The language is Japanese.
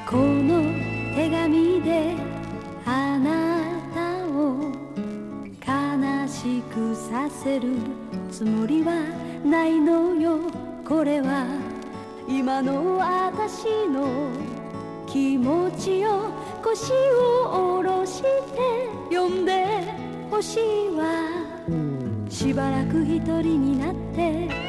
この手紙であなたを悲しくさせるつもりはないのよ。これは今の私の気持ちを腰を下ろして読んでほしいわ。しばらく一人になって